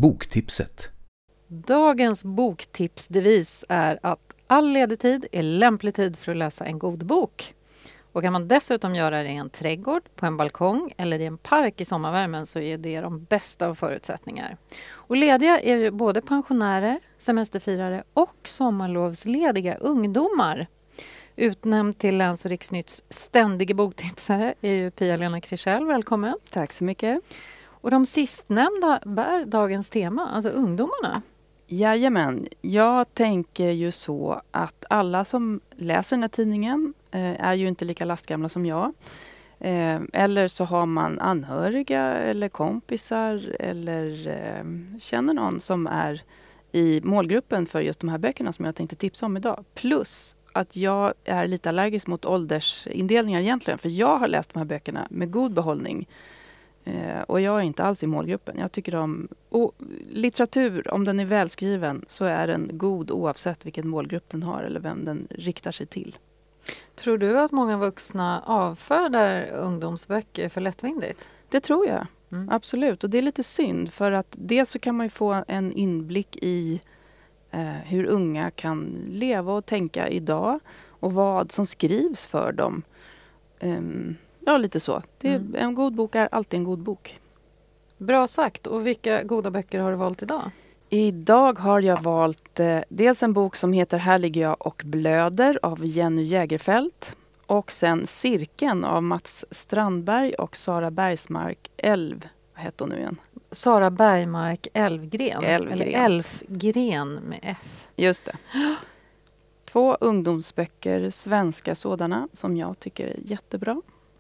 boktipset. Dagens boktipsdevis är att all ledig tid är lämplig tid för att läsa en god bok. Och kan man dessutom göra det i en trädgård, på en balkong eller i en park i sommarvärmen så är det de bästa av förutsättningar. Och lediga är ju både pensionärer, semesterfirare och sommarlovslediga ungdomar. Utnämnd till Läns- och Riksnytts ständige boktipsare är ju Pia-Lena Krischell. Välkommen. Tack så mycket. Och de sistnämnda bär dagens tema, alltså ungdomarna. Jajamän, jag tänker ju så att alla som läser den här tidningen är ju inte lika lastgamla som jag. Eller så har man anhöriga eller kompisar eller känner någon som är i målgruppen för just de här böckerna som jag tänkte tipsa om idag. Plus att jag är lite allergisk mot åldersindelningar egentligen. För jag har läst de här böckerna med god behållning. Och jag är inte alls i målgruppen. Jag tycker om litteratur, om den är välskriven så är den god oavsett vilken målgrupp den har eller vem den riktar sig till. Tror du att många vuxna avfärdar ungdomsböcker för lättvindigt? Det tror jag, absolut. Och det är lite synd för att dels så kan man ju få en inblick i hur unga kan leva och tänka idag och vad som skrivs för dem. Ja, lite så. En god bok är alltid en god bok. Bra sagt. Och vilka goda böcker har du valt idag? Idag har jag valt dels en bok som heter Här ligger jag och blöder av Jenny Jägerfeld. Och sen Cirkeln av Mats Strandberg och Sara Bergsmark Elv. Vad heter hon nu igen? Sara Bergmark Elfgren. Elfgren. Eller Elfgren med F. Just det. 2 ungdomsböcker, svenska sådana, som jag tycker är jättebra.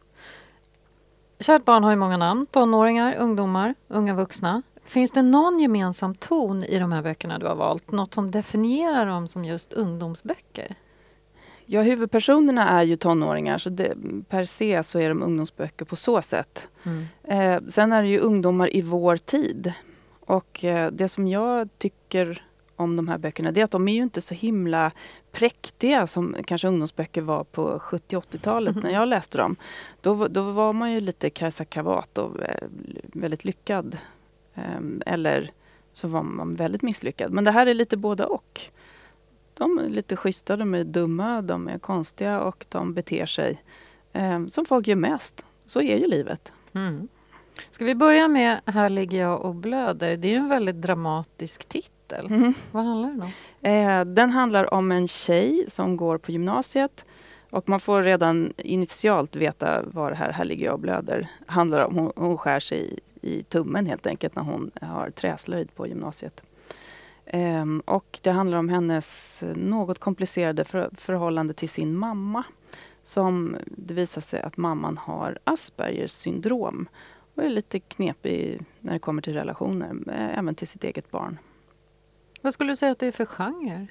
Kärt barn har ju många namn. Tonåringar, ungdomar, unga vuxna. Finns det någon gemensam ton i de här böckerna du har valt? Något som definierar dem som just ungdomsböcker? Ja, huvudpersonerna är ju tonåringar så per se så är de ungdomsböcker på så sätt. Sen är det ju ungdomar i vår tid. Och det som jag tycker om de här böckerna det är att de är ju inte så himla präktiga som kanske ungdomsböcker var på 70-80-talet när jag läste dem. Då var man ju lite Kajsa Kavat och väldigt lyckad. Eller så var man väldigt misslyckad. Men det här är lite både och. De är lite schyssta, de är dumma, de är konstiga och de beter sig som folk gör mest. Så är ju livet. Ska vi börja med Här ligger jag och blöder? Det är ju en väldigt dramatisk titel. Vad handlar den om? Den handlar om en tjej som går på gymnasiet. Och man får redan initialt veta vad det här ligger jag och blöder handlar om. Hon skär sig i tummen helt enkelt när hon har träslöjd på gymnasiet. Och det handlar om hennes något komplicerade förhållande till sin mamma. Som det visar sig att mamman har Aspergers syndrom. Och är lite knepig när det kommer till relationer, även till sitt eget barn. Vad skulle du säga att det är för genre?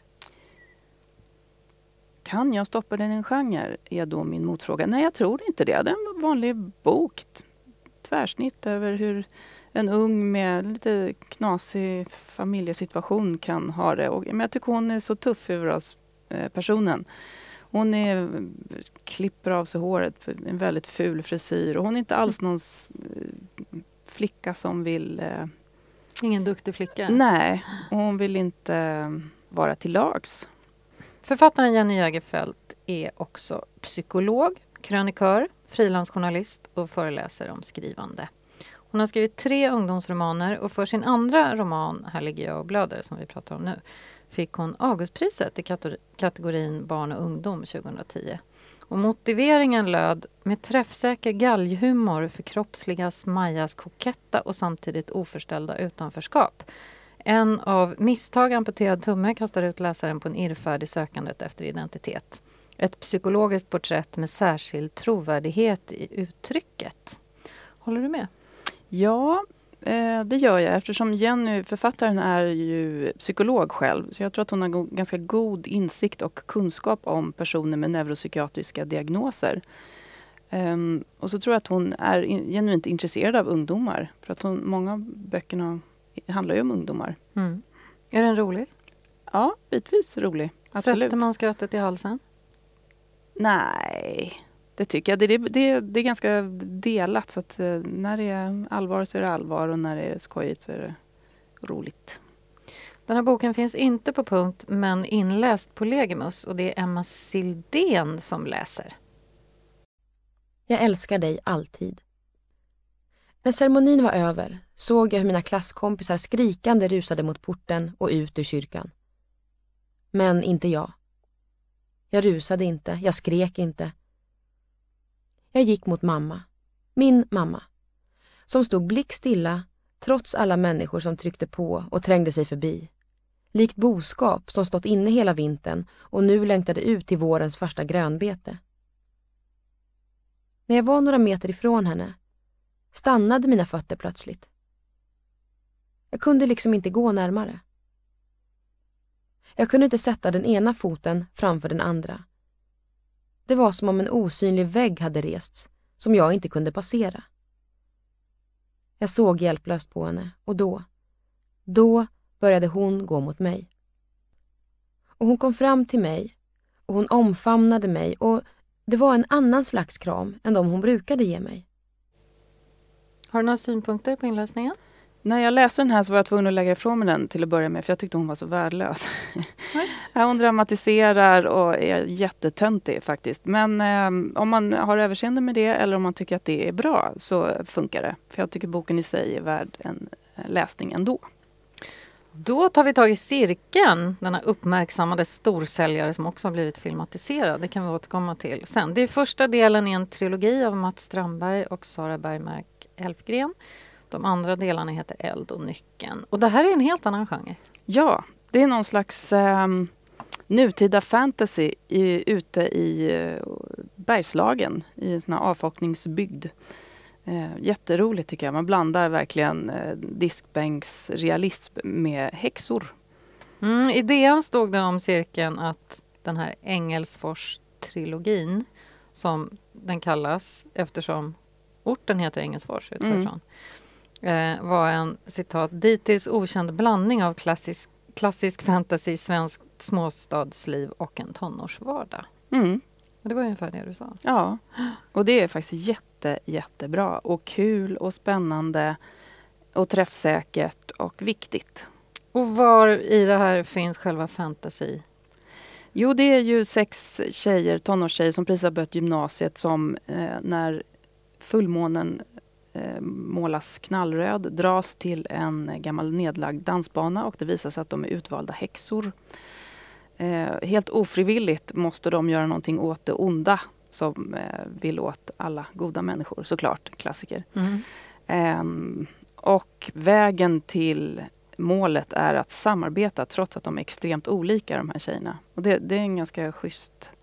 Kan jag stoppa den i en genre? Är då min motfråga. Nej, jag tror inte det. Det är en vanlig bok. Tvärsnitt över hur en ung med lite knasig familjesituation kan ha det. Men jag tycker hon är så tuff personen. Hon klipper av sig håret, en väldigt ful frisyr. Och hon är inte alls någon flicka som vill... Ingen duktig flicka? Nej, hon vill inte vara till lags. Författaren Jenny Jägerfeld är också psykolog, krönikör, frilansjournalist och föreläser om skrivande. Hon har skrivit 3 ungdomsromaner och för sin andra roman, Här ligger jag och blöder, som vi pratar om nu, fick hon Augustpriset i kategorin barn och ungdom 2010. Och motiveringen löd: med träffsäker galghumor förkroppsligas Majas koketta och samtidigt oförställda utanförskap. En av misstag amputerad tumme kastar ut läsaren på en irrfärd i sökandet efter identitet. Ett psykologiskt porträtt med särskild trovärdighet i uttrycket. Håller du med? Ja, det gör jag. Eftersom Jenny, författaren, är ju psykolog själv. Så jag tror att hon har ganska god insikt och kunskap om personer med neuropsykiatriska diagnoser. Och så tror jag att hon är genuint intresserad av ungdomar. För att många av böckerna handlar ju om ungdomar. Är den rolig? Ja, bitvis rolig. Absolut. Sätter man skrattet i halsen? Nej, det tycker jag. Det är ganska delat. Så att när det är allvar så är det allvar och när det är skojigt så är det roligt. Den här boken finns inte på punkt men inläst på Legimus och det är Emma Sildén som läser. Jag älskar dig alltid. När ceremonin var över såg jag hur mina klasskompisar skrikande rusade mot porten och ut ur kyrkan. Men inte jag. Jag rusade inte, jag skrek inte. Jag gick mot mamma, min mamma, som stod blickstilla trots alla människor som tryckte på och trängde sig förbi. Likt boskap som stått inne hela vintern och nu längtade ut till vårens första grönbete. När jag var några meter ifrån henne stannade mina fötter plötsligt. Jag kunde liksom inte gå närmare. Jag kunde inte sätta den ena foten framför den andra. Det var som om en osynlig vägg hade rests som jag inte kunde passera. Jag såg hjälplöst på henne och då började hon gå mot mig. Och hon kom fram till mig och hon omfamnade mig och det var en annan slags kram än de hon brukade ge mig. Har du några synpunkter på inläsningen? När jag läste den här så var jag tvungen att lägga ifrån mig den till att börja med för jag tyckte hon var så värdelös. Hon dramatiserar och är jättetöntig faktiskt. Men om man har överseende med det eller om man tycker att det är bra så funkar det. För jag tycker boken i sig är värd en läsning ändå. Då tar vi tag i Cirkeln, denna uppmärksammade storsäljare som också har blivit filmatiserad. Det kan vi återkomma till sen. Det är första delen i en trilogi av Mats Strandberg och Sara Bergmark Elfgren. De andra delarna heter Eld och Nyckeln. Och det här är en helt annan genre. Ja, det är någon slags nutida fantasy ute i Bergslagen i en sån här avfolkningsbygd. Jätteroligt tycker jag. Man blandar verkligen diskbänksrealism med häxor. I DN stod det om Cirkeln att den här Engelsfors-trilogin som den kallas eftersom orten heter Engelsfors utifrån. Var en citat dittills okänd blandning av klassisk fantasy, svenskt småstadsliv och en tonårsvardag. Och det var ungefär det du sa. Ja, och det är faktiskt jättebra och kul och spännande och träffsäkert och viktigt. Och var i det här finns själva fantasy? Jo, det är ju 6 tonårstjejer som precis har börjat gymnasiet som när fullmånen målas knallröd dras till en gammal nedlagd dansbana och det visar sig att de är utvalda häxor. Helt ofrivilligt måste de göra någonting åt det onda som vill åt alla goda människor, såklart, klassiker. Och vägen till målet är att samarbeta trots att de är extremt olika, de här tjejerna. Och det är en ganska schysst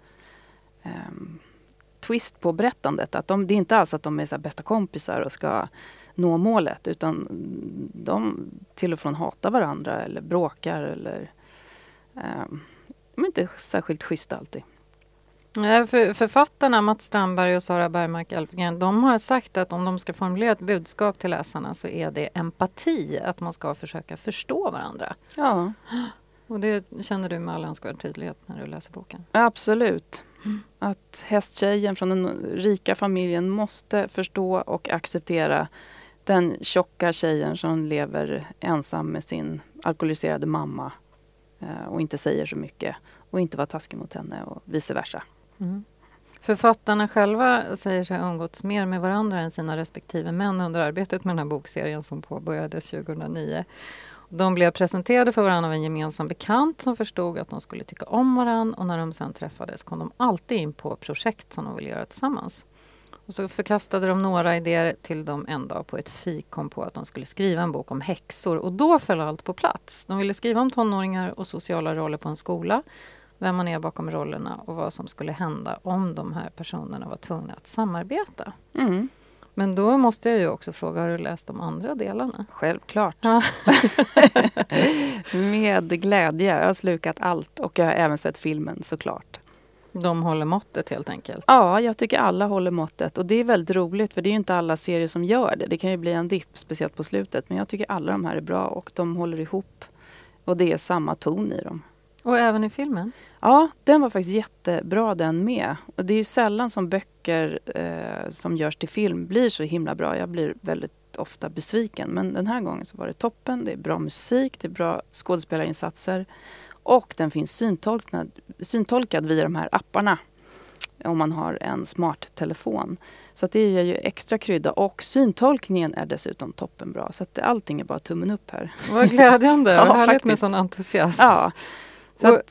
twist på berättandet. Att det är inte alls att de är så här bästa kompisar och ska nå målet, utan de till och från hatar varandra eller bråkar eller de är inte särskilt schyssta alltid. Författarna Mats Strandberg och Sara Bergmark Elfgren, de har sagt att om de ska formulera ett budskap till läsarna så är det empati, att man ska försöka förstå varandra. Ja. Och det känner du med all önskvärd tydlighet när du läser boken? Absolut. Att hästtjejen från den rika familjen måste förstå och acceptera den tjocka tjejen som lever ensam med sin alkoholiserade mamma och inte säger så mycket och inte vara taskig mot henne och vice versa. Författarna själva säger sig ha umgåtts mer med varandra än sina respektive män under arbetet med den här bokserien som påbörjades 2009. De blev presenterade för varandra av en gemensam bekant som förstod att de skulle tycka om varandra och när de sen träffades kom de alltid in på projekt som de ville göra tillsammans. Och så förkastade de några idéer till dem en dag på ett fik kom på att de skulle skriva en bok om häxor och då föll allt på plats. De ville skriva om tonåringar och sociala roller på en skola, vem man är bakom rollerna och vad som skulle hända om de här personerna var tvungna att samarbeta. Men då måste jag ju också fråga, har du läst de andra delarna? Självklart. Ja. Med glädje. Jag har slukat allt och jag har även sett filmen såklart. De håller måttet helt enkelt? Ja, jag tycker alla håller måttet. Och det är väldigt roligt för det är ju inte alla serier som gör det. Det kan ju bli en dipp, speciellt på slutet. Men jag tycker alla de här är bra och de håller ihop. Och det är samma ton i dem. Och även i filmen? Ja, den var faktiskt jättebra den med. Och det är ju sällan som böcker som görs till film blir så himla bra. Jag blir väldigt ofta besviken. Men den här gången så var det toppen. Det är bra musik, det är bra skådespelarinsatser. Och den finns syntolkad via de här apparna. Om man har en smarttelefon. Så att det ger ju extra krydda. Och syntolkningen är dessutom toppenbra. Så att allting är bara tummen upp här. Vad glädjande. Ja, Vad härligt faktiskt. med sån entusiasm. Ja, så att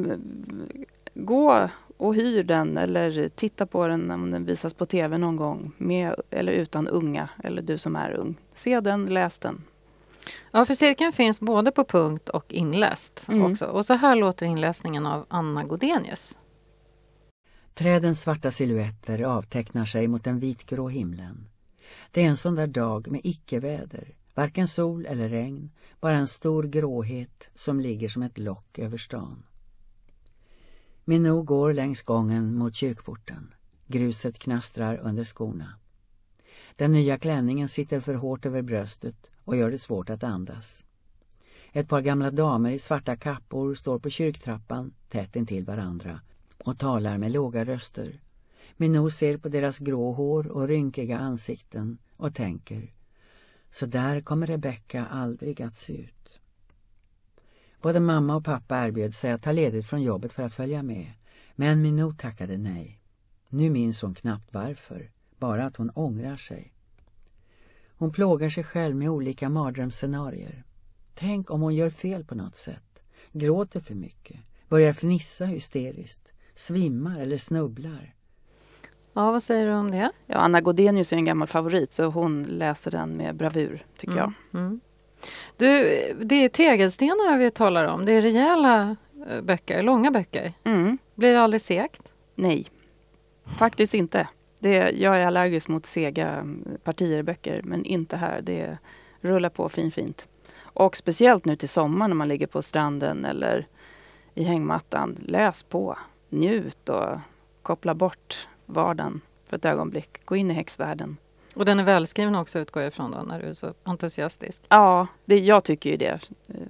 gå och hyr den eller titta på den om den visas på tv någon gång. Med eller utan unga, eller du som är ung. Se den, läs den. Ja, för cirkeln finns både på punkt och inläst också. Och så här låter inläsningen av Anna Godenius. Trädens svarta silhuetter avtecknar sig mot den vitgrå himlen. Det är en sån där dag med icke-väder. Varken sol eller regn, bara en stor gråhet som ligger som ett lock över stan. Minou går längs gången mot kyrkporten. Gruset knastrar under skorna. Den nya klänningen sitter för hårt över bröstet och gör det svårt att andas. Ett par gamla damer i svarta kappor står på kyrktrappan tätt intill varandra och talar med låga röster. Minou ser på deras grå hår och rynkiga ansikten och tänker: så där kommer Rebecca aldrig att se ut. Både mamma och pappa erbjöd sig att ta ledigt från jobbet för att följa med. Men Minou tackade nej. Nu minns hon knappt varför, bara att hon ångrar sig. Hon plågar sig själv med olika mardrömsscenarier. Tänk om hon gör fel på något sätt, gråter för mycket, börjar fnissa hysteriskt, svimmar eller snubblar. Ja, vad säger du om det? Ja, Anna Godenius är en gammal favorit så hon läser den med bravur tycker jag. Mm. Du, det är tegelstenar vi talar om. Det är rejäla böcker, långa böcker. Blir det aldrig segt? Nej, faktiskt inte. Jag är allergisk mot sega partier i böcker, men inte här. Det rullar på fint. Och speciellt nu till sommar när man ligger på stranden eller i hängmattan. Läs på, njut och koppla bort vardagen för ett ögonblick. Gå in i häxvärlden. Och den är välskriven också, utgår jag ifrån då, när du är så entusiastisk. Ja, jag tycker ju det.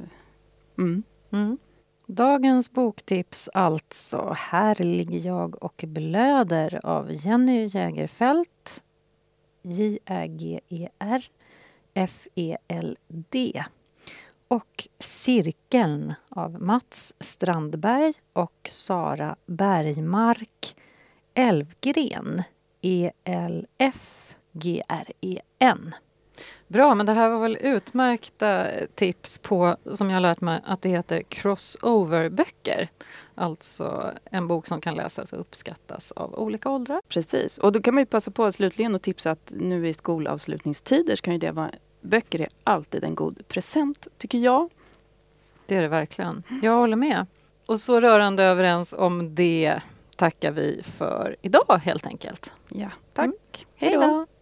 Dagens boktips alltså: Här ligger jag och blöder av Jenny Jägerfeld. Jägerfeld. Och Cirkeln av Mats Strandberg och Sara Bergmark Elfgren. ELFGREN. Bra, men det här var väl utmärkta tips på, som jag har lärt mig, att det heter crossover-böcker. Alltså en bok som kan läsas och uppskattas av olika åldrar. Precis, och då kan man ju passa på slutligen och tipsa att nu i skolavslutningstider kan ju det vara, böcker är alltid en god present, tycker jag. Det är det verkligen. Jag håller med. Och så rörande överens om det tackar vi för idag helt enkelt. Ja, tack. Hej då!